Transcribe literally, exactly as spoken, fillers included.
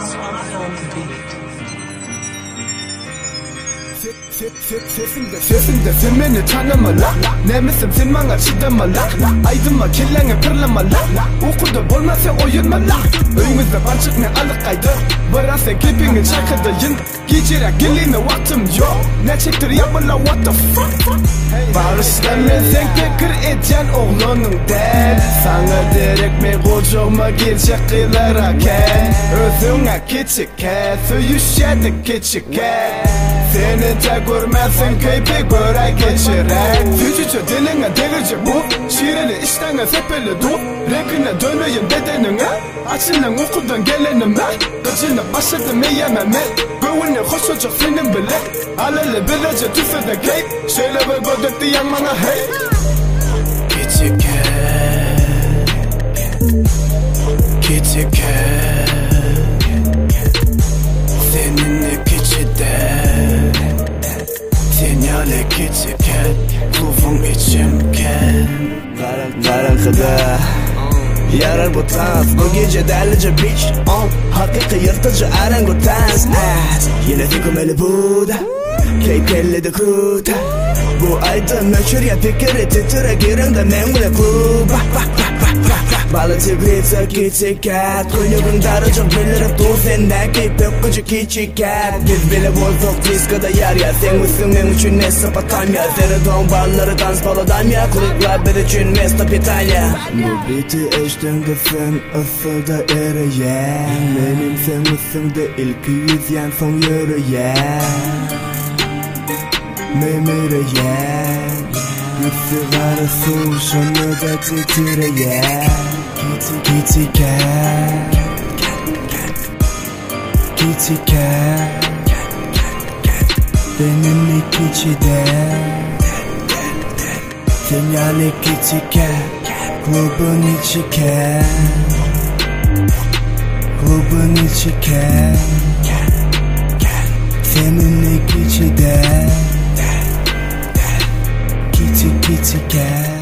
Sesimde sesimde sen beni tanımala. Nemesim sen bana çıdamala. Aydıma kelleğe pırlamala. Okuda bolmasa oyunmala. Öğümüzde barçık ne alıkaydı. Barasa klipini çakıdayın. Gecire gelene vaktim yok. Ne çektir yapmala what the fuck. Barışlamazsan tekir edeceksin oğlunun del. Sana direkt mi kocuğuma girecek kıyılara ken. Özüne küçükken söyüşedi küçükken. Seni de görmezsin keyfi göre geçiren. Fücücü diline delirecek bu. Şiirini iştene sepeli du. Renkine döneyim bedenine. Açılan okuldan gelenime. Gıcını başladım yiyememe. Göğünü hoş olacak senin bile. Aleli bilece tüfede keyif. Şöyle bir gödekti yanmana hey. Küçükken Küçükken seninle küçüden. Sinyale küçükken ruhum içimken. Karanlıkta yarar bu dans. Bu gece delice bitch on. Hakiki yırtıcı orangutanz. Yine fikumeli Buda. Keyif elledi kuta. Bu aydın meşhur ya fikri titre girinde memle kuba. Balıcı pizza küçük kat. Kuyruğun darıcı bilirip dur senden keyif öpücü küçük kat. Biz bile bozduk diskada yar ya. Sen misin en üçün ne sapatam ya. Seridon barları dans baladan ya. Kulüpler bir için Mesopotamya. Bu biti eşten kısım ısıda eriyen. Benim sen misin de ilk yüzyen son yürüyen. Memiriyen bir sigara su şunu da titreyen. Kitty cat Kitty cat benim ikicide. Sinyali kitty cat klubun içiken. Klubun içiken senin ikicide. Kitty kitty cat.